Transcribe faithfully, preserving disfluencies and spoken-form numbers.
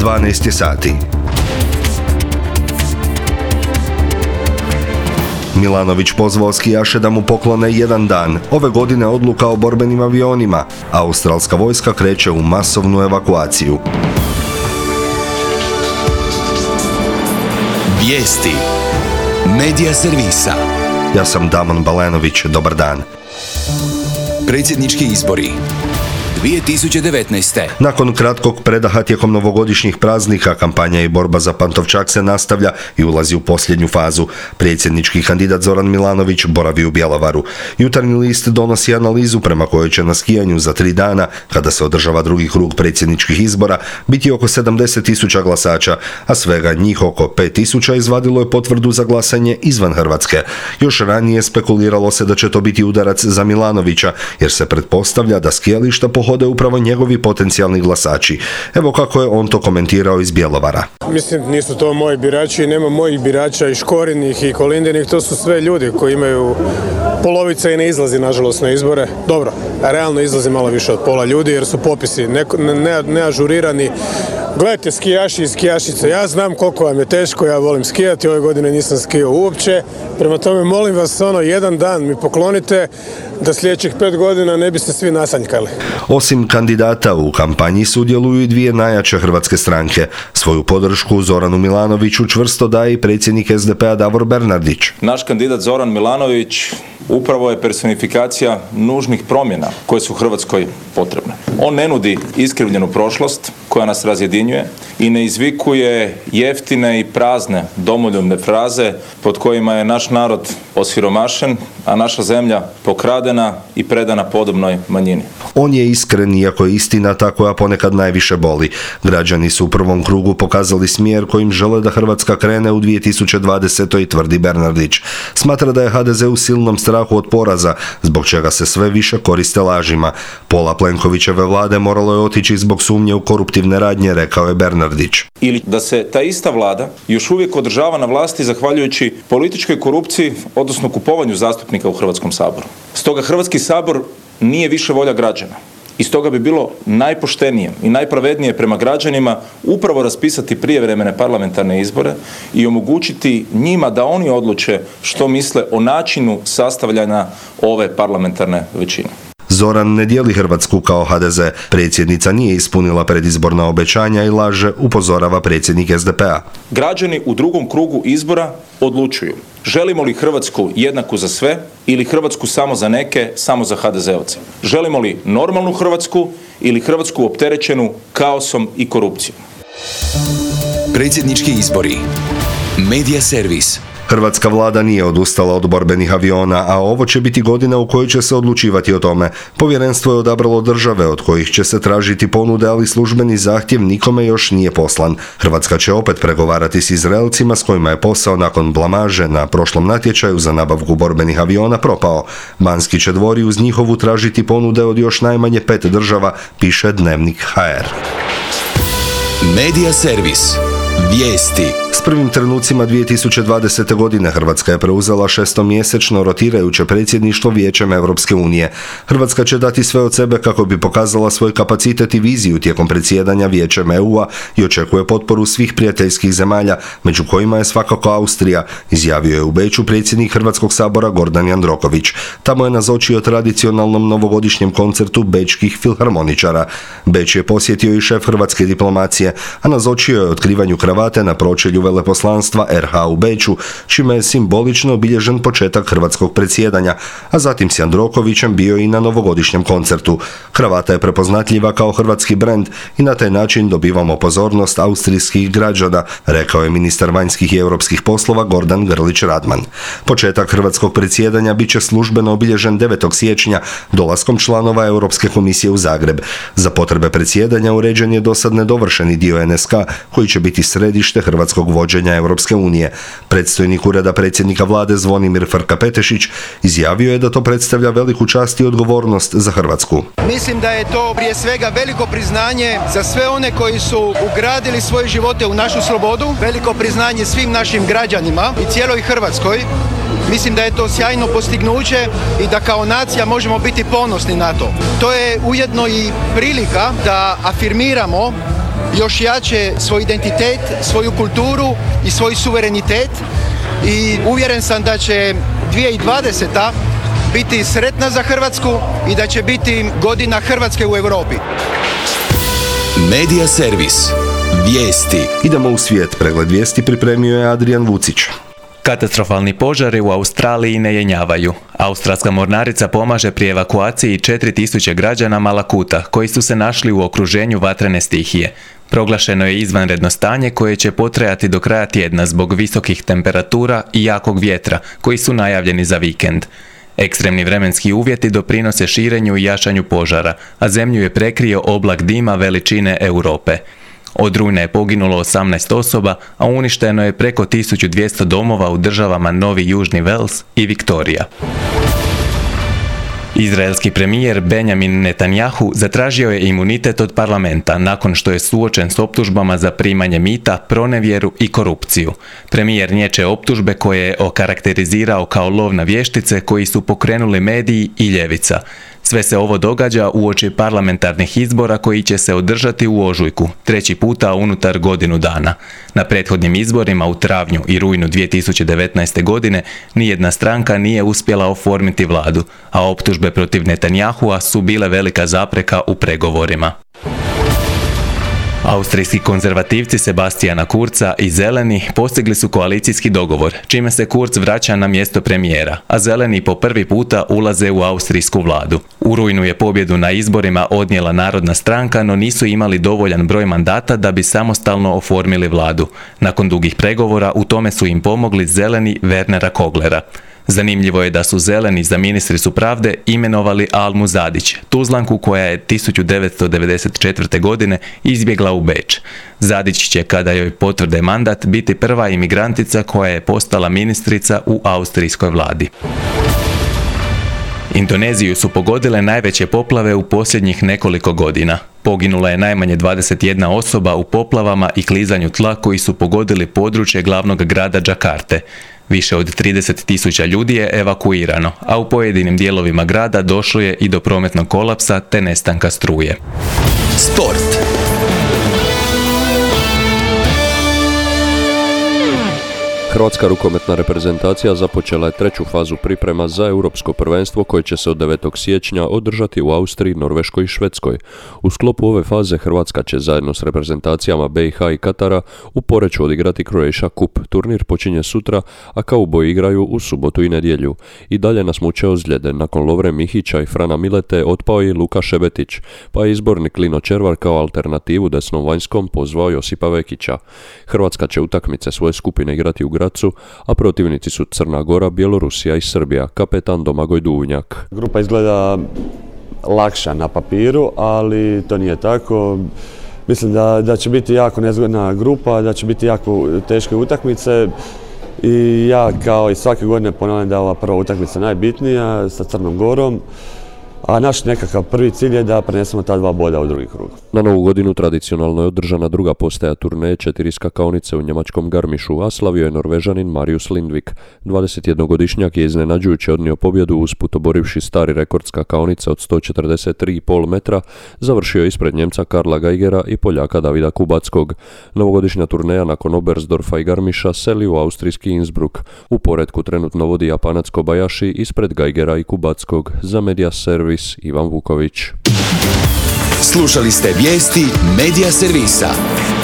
dvanaest je sati. Milanović pozvao skijaše da mu poklone jedan dan. Ove godine odluka o borbenim avionima. Australska vojska kreće u masovnu evakuaciju. Vijesti Medija servisa. Ja sam Damon Balenović, dobar dan. Predsjednički izbori dvije tisuće devetnaeste. Nakon kratkog predaha tijekom novogodišnjih praznika, kampanja i borba za Pantovčak se nastavlja i ulazi u posljednju fazu. Predsjednički kandidat Zoran Milanović boravi u Bjelovaru. Jutarnji list donosi analizu prema kojoj će na skijanju za tri dana, kada se održava drugi krug predsjedničkih izbora, biti oko sedamdeset tisuća glasača, a svega njih oko pet tisuća izvadilo je potvrdu za glasanje izvan Hrvatske. Još ranije spekuliralo se da će to biti udarac za Milanovića, jer se pretpostavlja da skijališta pohode upravo njegovi potencijalni glasači. Evo kako je on to komentirao iz Bjelovara. Mislim, nisu to moji birači, nema mojih birača i Škorinih i Kolindinih, to su sve ljudi koji imaju polovica i ne izlazi nažalost na izbore. Dobro, a realno izlazi malo više od pola ljudi jer su popisi neažurirani. Ne, ne Gledajte, skijaši i skijašice, ja znam koliko vam je teško, ja volim skijati, ove godine nisam skijao uopće, prema tome molim vas ono jedan dan mi poklonite da sljedećih pet godina ne biste svi nasanjkali. Osim kandidata u kampanji sudjeluju i dvije najjače hrvatske stranke. Svoju podršku Zoranu Milanoviću čvrsto daje i predsjednik es de pe a Davor Bernardić. Naš kandidat Zoran Milanović upravo je personifikacija nužnih promjena koje su Hrvatskoj potrebne. On ne nudi iskrivljenu prošlost koja nas razjedinjuje i ne izvikuje jeftine i prazne domoljubne fraze pod kojima je naš narod osiromašen, a naša zemlja pokradena i predana podobnoj manjini. On je iskren, iako je istina ta koja ponekad najviše boli. Građani su u prvom krugu pokazali smjer kojim žele da Hrvatska krene u dvije tisuće dvadesetoj, tvrdi Bernardić. Smatra da je ha de ze u silnom strahu od poraza, zbog čega se sve više koriste lažima. Pola Plenkovićeve vlade moralo je otići zbog sumnje u koruptivne radnje, rekao je Bernardić. Ili da se ta ista vlada još uvijek održava na vlasti zahvaljujući političkoj korupciji, odnosno kupovanju zastupnika u Hrvatskom saboru. Stoga Hrvatski sabor nije više volja građana. I stoga bi bilo najpoštenije i najpravednije prema građanima upravo raspisati prijevremene parlamentarne izbore i omogućiti njima da oni odluče što misle o načinu sastavljanja ove parlamentarne većine. Zoran ne dijeli Hrvatsku kao ha de ze. Predsjednica nije ispunila predizborna obećanja i laže, upozorava predsjednik es de pe a. Građani u drugom krugu izbora odlučuju želimo li Hrvatsku jednaku za sve ili Hrvatsku samo za neke, samo za ha de zeovce. Želimo li normalnu Hrvatsku ili Hrvatsku opterećenu kaosom i korupcijom. Predsjednički izbori. Medija servis. Hrvatska vlada nije odustala od borbenih aviona, a ovo će biti godina u kojoj će se odlučivati o tome. Povjerenstvo je odabralo države od kojih će se tražiti ponude, ali službeni zahtjev nikome još nije poslan. Hrvatska će opet pregovarati s Izraelcima s kojima je posao nakon blamaže na prošlom natječaju za nabavku borbenih aviona propao. Banski će dvori uz njihovu tražiti ponude od još najmanje pet država, piše Dnevnik ha er. Medija servis. Vijesti. S prvim trenucima dvije tisuće dvadesete. godine Hrvatska je preuzela šestomjesečno rotirajuće predsjedništvo Vijećem Europske unije. Hrvatska će dati sve od sebe kako bi pokazala svoj kapacitet i viziju tijekom predsjedanja Vijećem e u a i očekuje potporu svih prijateljskih zemalja, među kojima je svakako Austrija, izjavio je u Beču predsjednik Hrvatskog sabora Gordan Jandroković. Tamo je nazočio tradicionalnom novogodišnjem koncertu bečkih filharmoničara. Beč je posjetio i šef hrvatske diplomacije, a nazočio je otkrivanju kravate na pročelju veleposlanstva er ha u Beču, čime je simbolično obilježen početak hrvatskog predsjedanja, a zatim s Jandrokovićem bio i na novogodišnjem koncertu. Kravata je prepoznatljiva kao hrvatski brend i na taj način dobivamo pozornost austrijskih građana, rekao je ministar vanjskih i europskih poslova Gordan Grlić Radman. Početak hrvatskog predsjedanja bit će službeno obilježen devetog siječnja dolaskom članova Europske komisije u Zagreb. Za potrebe predsjedanja uređen je dosad nedovršeni dio en es ka koji će biti središte hrvatskog vođenja Europske unije. Predstojnik ureda predsjednika vlade Zvonimir Frka-Petešić izjavio je da to predstavlja veliku čast i odgovornost za Hrvatsku. Mislim da je to prije svega veliko priznanje za sve one koji su ugradili svoje živote u našu slobodu, veliko priznanje svim našim građanima i cijeloj Hrvatskoj. Mislim da je to sjajno postignuće i da kao nacija možemo biti ponosni na to. To je ujedno i prilika da afirmiramo još jače svoj identitet, svoju kulturu i svoj suverenitet i uvjeren sam da će dvije tisuće dvadeseta biti sretna za Hrvatsku i da će biti godina Hrvatske u Europi. Medija servis. Vijesti. Idemo u svijet. Pregled vijesti pripremio je Adrijan Vucić. Katastrofalni požari u Australiji ne jenjavaju. Australska mornarica pomaže pri evakuaciji četiri tisuće građana Malakuta koji su se našli u okruženju vatrene stihije. Proglašeno je izvanredno stanje koje će potrajati do kraja tjedna zbog visokih temperatura i jakog vjetra koji su najavljeni za vikend. Ekstremni vremenski uvjeti doprinose širenju i jačanju požara, a zemlju je prekrio oblak dima veličine Europe. Od rujna je poginulo osamnaest osoba, a uništeno je preko tisuću dvjesto domova u državama Novi Južni Vels i Viktorija. Izraelski premijer Benjamin Netanjahu zatražio je imunitet od parlamenta nakon što je suočen s optužbama za primanje mita, pronevjeru i korupciju. Premijer niječe optužbe koje je okarakterizirao kao lov na vještice koji su pokrenuli mediji i ljevica. Sve se ovo događa uoči parlamentarnih izbora koji će se održati u ožujku, treći puta unutar godinu dana. Na prethodnim izborima u travnju i rujnu dvije tisuće devetnaeste. godine nijedna stranka nije uspjela oformiti vladu, a optužbe protiv Netanjahua su bile velika zapreka u pregovorima. Austrijski konzervativci Sebastiana Kurza i Zeleni postigli su koalicijski dogovor, čime se Kurz vraća na mjesto premijera, a Zeleni po prvi puta ulaze u austrijsku vladu. U rujnu je pobjedu na izborima odnijela Narodna stranka, no nisu imali dovoljan broj mandata da bi samostalno oformili vladu. Nakon dugih pregovora u tome su im pomogli Zeleni Wernera Koglera. Zanimljivo je da su Zeleni za ministricu pravde imenovali Almu Zadić, Tuzlanku koja je tisuću devetsto devedeset četvrte. godine izbjegla u Beč. Zadić će, kada joj potvrde mandat, biti prva imigrantica koja je postala ministrica u austrijskoj vladi. Indoneziju su pogodile najveće poplave u posljednjih nekoliko godina. Poginula je najmanje dvadeset jedna osoba u poplavama i klizanju tla koji su pogodili područje glavnog grada Đakarte. Više od trideset tisuća ljudi je evakuirano, a u pojedinim dijelovima grada došlo je i do prometnog kolapsa te nestanka struje. Sport. Hrvatska rukometna reprezentacija započela je treću fazu priprema za europsko prvenstvo koje će se od devetog siječnja održati u Austriji, Norveškoj i Švedskoj. U sklopu ove faze Hrvatska će zajedno s reprezentacijama B i H i Katara u Poreču odigrati Croatia Cup. Turnir počinje sutra, a Kauboji igraju u subotu i nedjelju. I dalje nas muče ozljede. Nakon Lovre Mihića i Frana Milete otpao je Luka Šebetić, pa je izbornik Lino Červar kao alternativu desnom vanjskom pozvao Josipa Vekića. Hrvatska će utakmice svoje skupine igrati u Gracu, a protivnici su Crna Gora, Bjelorusija i Srbija. Kapetan Domagoj Duvnjak. Grupa izgleda lakša na papiru, ali to nije tako. Mislim da, da će biti jako nezgodna grupa, da će biti jako teške utakmice i ja kao i svake godine ponavljam da je ova prva utakmica najbitnija sa Crnom Gorom. A naš nekakav prvi cilj je da prenesemo ta dva boda u drugi krug. Na Novu godinu tradicionalno je održana druga postaja turneje četiri skakaonice u njemačkom Garmišu, a slavio je Norvežanin Marius Lindvik. dvadesetjednogodišnjak je iznenađujuće odnio pobjedu usput oborivši stari rekord skakaonice od sto četrdeset tri zarez pet metra, završio ispred Njemca Karla Geigera i Poljaka Davida Kubackog. Novogodišnja turneja nakon Oberstdorfa i Garmiša seli u austrijski Innsbruck. U poretku trenutno vodi Japanac Kobayashi ispred Geigera i Kubackog. Za Medija servis Ivan Vuković. Slušali ste vijesti Medija servisa.